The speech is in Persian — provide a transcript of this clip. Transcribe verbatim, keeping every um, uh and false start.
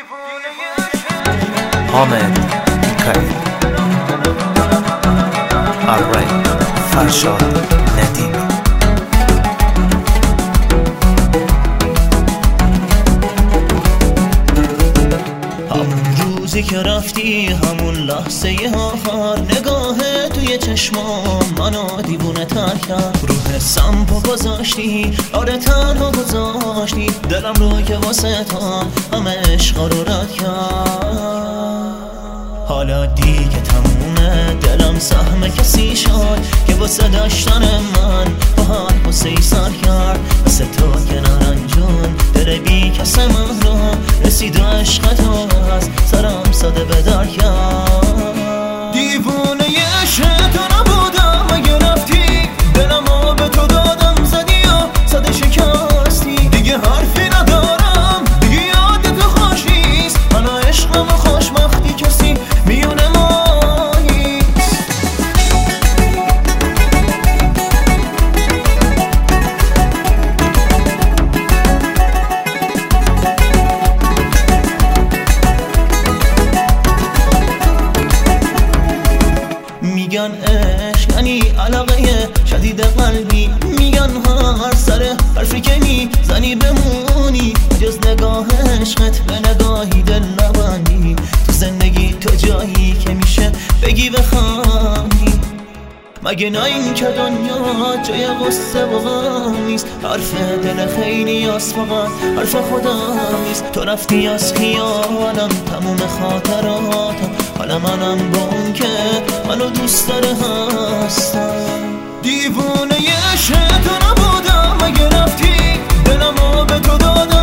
حامد میکائیل، آرای فرشاد ندیمی. همون روزی که رفتی، همون لحظه آخر، نگاه توی چشمام منو دیوونه تر کرد. رو حسم پا گذاشتی، آره تنها گذاشتی دلم رو که واسه تا همه عشقا رو رد کرد. حالا دیگه تمومه، دلم سهم کسی شد که واسه داشتن من با هر حسه سر کرد. واسه تو کنارن جون دل بی کس من رو رسید و عشق تو از سرم ساده بدر کرد. دیوونه عشق تو نبودم اگه رفتی، دلمو به تو دادم زدی و ساده شکستی. دیگه حرفی ندارم، دیگه یاد تو خوش نیست. حالا عشقم و خوشبختی کسی میونه ما نیست. میگن عشق یعنی علاقه شدید قلبی، میگن هر سر حرفی که میزنی بمونی. جز نگاه عشقت به نگاهی دل نبندی. تو زندگی تو جایی که میشه بگی بخندی. مگه نه این که دنیا جای غصه و غم نیست؟ حرف دل خیلی از فقط حرف خودم نیست. تو رفتی از خیالم تموم خاطراتم، حالا منم با اون که منو دوست داره هستم. دیوونه عشق تو نبودم اگه رفتی، دلمو به تو دادم